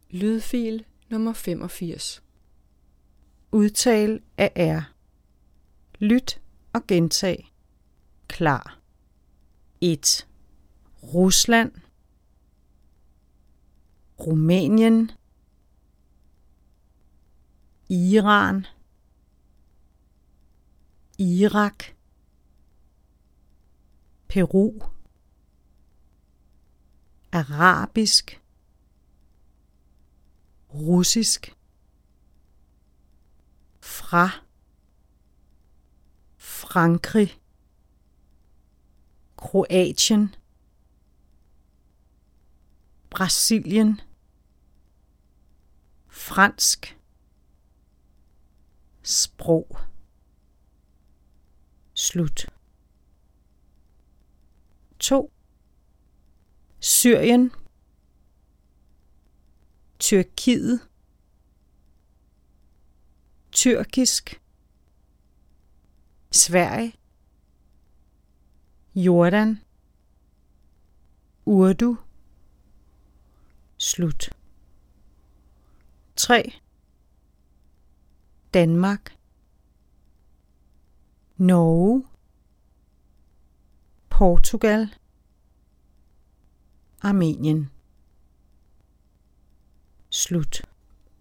Lydfil nummer 85. Udtal af R. Lyt og gentag. Klar. 1. Rusland, Rumænien, Iran, Irak, Peru, arabisk, russisk, fra, Frankrig, Kroatien, Brasilien, fransk, sprog. Slut. 2. Syrien, Tyrkiet, tyrkisk, Sverige, Jordan, Urdu. Slut. 3. Danmark, Norge, Portugal, Armenien. Slut.